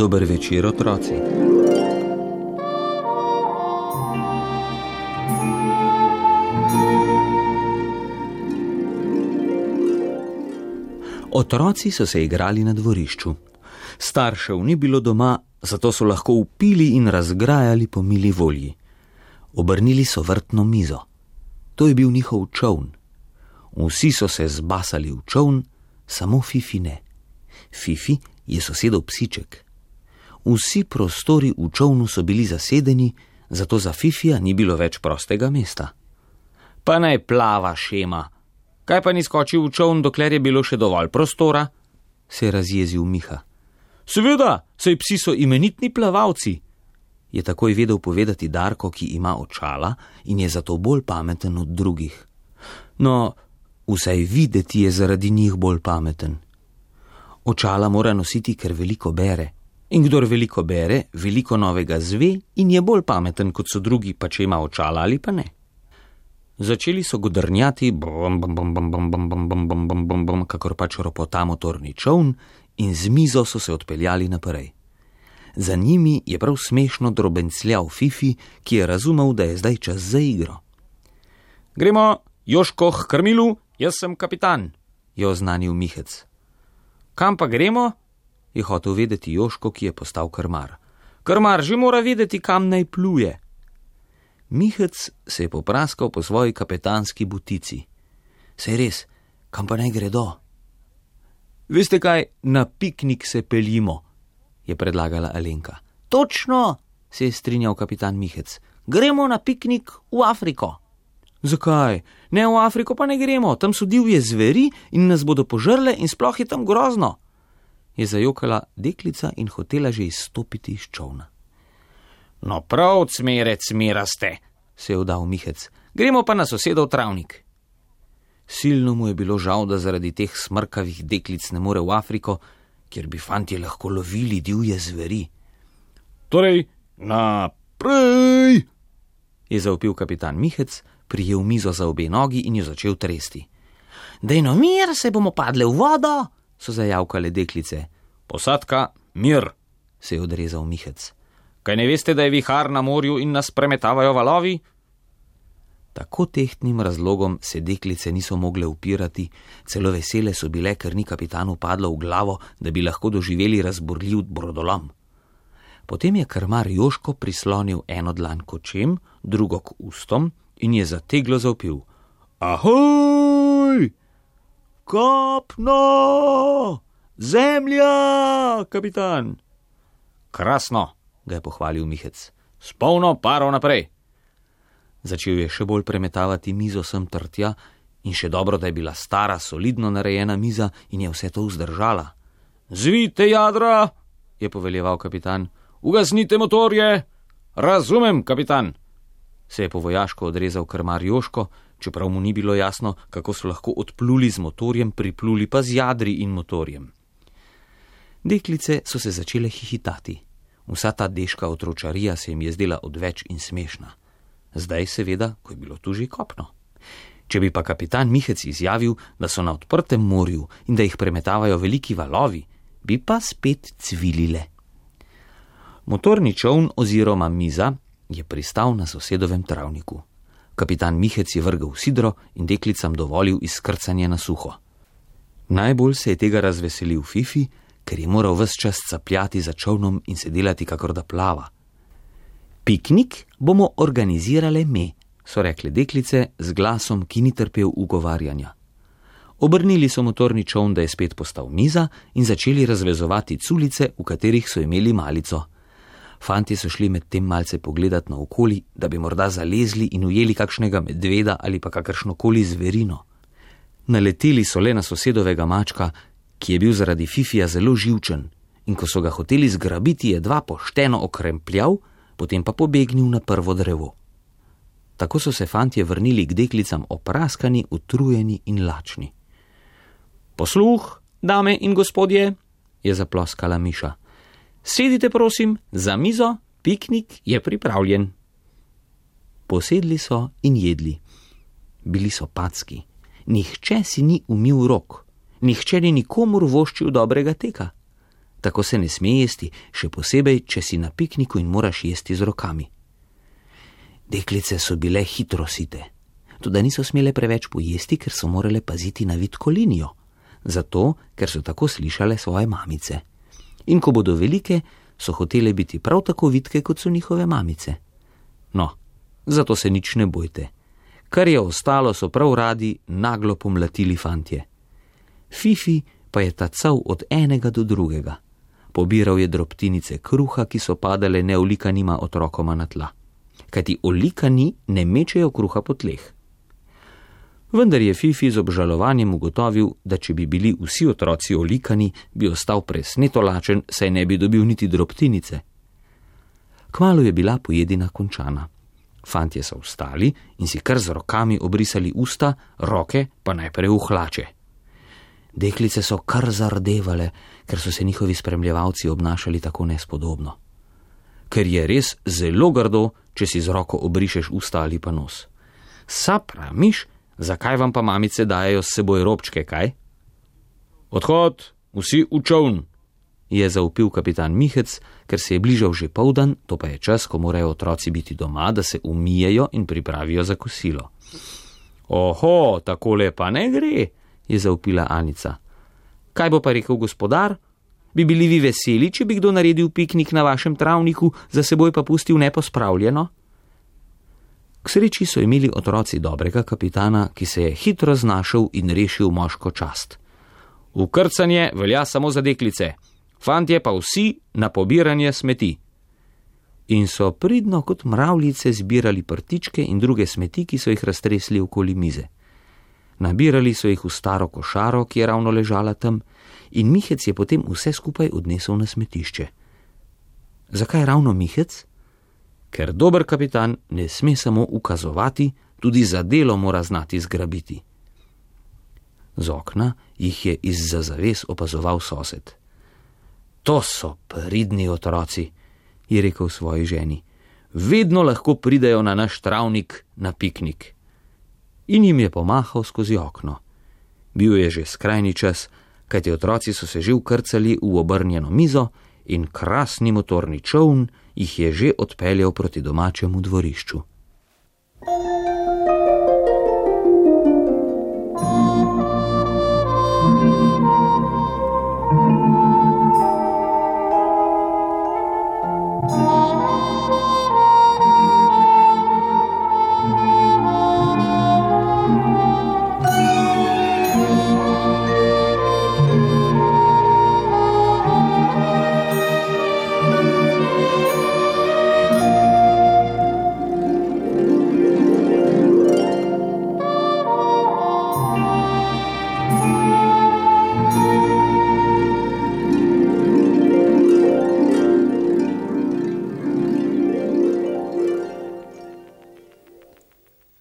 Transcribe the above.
Dober večer, otroci. Otroci so se igrali na dvorišču. Staršev ni bilo doma, zato so lahko vpili in razgrajali po mili volji. Obrnili so vrtno mizo. To je bil njihov čoln. Vsi so se zbasali v čoln, samo Fifi ne. Fifi je sosedov psiček. Vsi prostori v čolnu so bili zasedeni, zato za Fifija ni bilo več prostega mesta. Pa naj plava, Šema. Kaj pa ni skočil v čoln, dokler je bilo še dovolj prostora? Se je razjezil Miha. Seveda, saj psi so imenitni plavalci. Je takoj vedel povedati Darko, ki ima očala in je zato bolj pameten od drugih. No, vsaj videti je zaradi njih bolj pameten. Očala mora nositi, ker veliko bere. In kdor veliko bere, veliko novega zve in je bolj pameten, kot so drugi, pa če ima očala ali pa ne. Začeli so godrnjati, kakor pač ropota motorni čoln, in z mizo so se odpeljali naprej. Za njimi je prav smešno drobencljal Fifi, ki je razumel, da je zdaj čas za igro. Gremo, Joško, k krmilu, jaz sem kapitan, je oznanil Mihec. Kam pa gremo? Je hotel vedeti Joško, ki je postal krmar. Krmar že mora vedeti, kam naj pluje. Mihec se je popraskal po svoji kapetanski butici. Saj res, kam pa naj gredo? Veste kaj, na piknik se peljimo, je predlagala Alenka. Točno, se je strinjal kapitan Mihec. Gremo na piknik v Afriko. Zakaj? Ne, v Afriko pa ne gremo, tam so divje zveri in nas bodo požrle in sploh je tam grozno. Je zajokala deklica in hotela že izstopiti iz čolna. No prav, cmerec, smeraste, se je vdal Mihec. Gremo pa na sosedov travnik. Silno mu je bilo žal, da zaradi teh smrkavih deklic ne more v Afriko, kjer bi fantje lahko lovili divje zveri. Torej, naprej, je zavpil kapitan Mihec, prijel mizo za obe nogi in jo začel tresti. Dajno mir, se bomo padle v vodo, so zajavkale deklice. Posadka, mir, se je odrezal Mihec. Kaj ne veste, da je vihar na morju in nas premetavajo valovi? Tako tehtnim razlogom se deklice niso mogle upirati, celo vesele so bile, ker ni kapitanu padlo v glavo, da bi lahko doživeli razburljiv brodolom. Potem je krmar Joško prislonil eno dlan k očem, drugo k ustom in je zateglo zavpil. Ahoj! Kopno! Zemlja, kapitan! Krasno, ga je pohvalil Mihec. S polno paro naprej. Začel je še bolj premetavati mizo sem ter tja in še dobro, da je bila stara, solidno narejena miza in je vse to vzdržala. Zvijte jadra, je poveljeval kapitan. Ugasnite motorje. Razumem, kapitan. Se je po vojaško odrezal krmar Joško, čeprav mu ni bilo jasno, kako so lahko odpluli z motorjem, pripluli pa z jadri in motorjem. Deklice so se začele hihitati. Vsa ta deška otročarija se jim je zdela odveč in smešna. Zdaj seveda, ko je bilo tu že kopno. Če bi pa kapitan Mihec izjavil, da so na odprtem morju in da jih premetavajo veliki valovi, bi pa spet cvilile. Motorni čoln oziroma miza je pristal na sosedovem travniku. Kapitan Mihec je vrgel sidro in deklicam dovolil izkrcanje na suho. Najbolj se je tega razveselil Fifi, ker je moral ves čas capljati za čolnom in se delati, kakor da plava. Piknik bomo organizirale me, so rekle deklice z glasom, ki ni trpel ugovarjanja. Obrnili so motorni čoln, da je spet postal miza in začeli razvezovati culice, v katerih so imeli malico. Fantje so šli med tem malce pogledat naokoli, da bi morda zalezli in ujeli kakšnega medveda ali pa kakršnokoli zverino. Naleteli so le na sosedovega mačka, ki je bil zaradi Fifija zelo živčen, in ko so ga hoteli zgrabiti, je dva pošteno okrempljal, potem pa pobegnil na prvo drevo. Tako so se fantje vrnili k deklicam opraskani, utrujeni in lačni. Posluh, dame in gospodje, je zaploskala Miša. Sedite prosim, za mizo, piknik je pripravljen. Posedli so in jedli. Bili so packi. Nihče si ni umil rok. Nihče ni nikomur voščil dobrega teka. tako se ne sme jesti, še posebej, če si na pikniku in moraš jesti z rokami. Deklice so bile hitro site, toda niso smele preveč pojesti, ker so morale paziti na vitko linijo, zato, ker so tako slišale svoje mamice. In ko bodo velike, so hotele biti prav tako vitke, kot so njihove mamice. No, zato se nič ne bojte. Kar je ostalo, so prav radi naglo pomlatili fantje. Fifi pa je tacal od enega do drugega. Pobiral je drobtinice kruha, ki so padale neolikanima otrokoma na tla. Kajti olikani ne mečejo kruha po tleh. Vendar je Fifi z obžalovanjem ugotovil, da če bi bili vsi otroci olikani, bi ostal presneto lačen, saj ne bi dobil niti drobtinice. Kmalu je bila pojedina končana. Fantje so vstali in si kar z rokami obrisali usta, roke pa najprej v hlače. Deklice so kar zardevale, ker so se njihovi spremljevalci obnašali tako nespodobno. Ker je res zelo grdo, če si z roko obrišeš usta ali pa nos. Sapramiš, zakaj vam pa mamice dajejo s seboj robčke, kaj? Odhod, vsi v čoln, je zaupil kapitan Mihec, ker se je bližal že poldan, to pa je čas, ko morajo otroci biti doma, da se umijejo in pripravijo za kosilo. Oho, takole pa ne gre, je zaupila Anica. Kaj bo pa rekel gospodar? Bi bili vi veseli, če bi kdo naredil piknik na vašem travniku, za seboj pa pustil nepospravljeno? K sreči so imeli otroci dobrega kapitana, ki se je hitro znašel in rešil moško čast. Ukrcanje velja samo za deklice, fantje pa vsi na pobiranje smeti. In so pridno kot mravljice zbirali prtičke in druge smeti, ki so jih raztresli okoli mize. Nabirali so jih v staro košaro, ki je ravno ležala tam, in Mihec je potem vse skupaj odnesel na smetišče. Zakaj ravno Mihec? Ker dober kapitan ne sme samo ukazovati, tudi za delo mora znati zgrabiti. Z okna jih je izza zaves opazoval sosed. To so pridni otroci, je rekel svoji ženi. Vedno lahko pridejo na naš travnik na piknik. In jim je pomahal skozi okno. Bil je že skrajni čas, kajti otroci so se že vkrcali v obrnjeno mizo in krasni motorni čoln jih je že odpeljal proti domačemu dvorišču.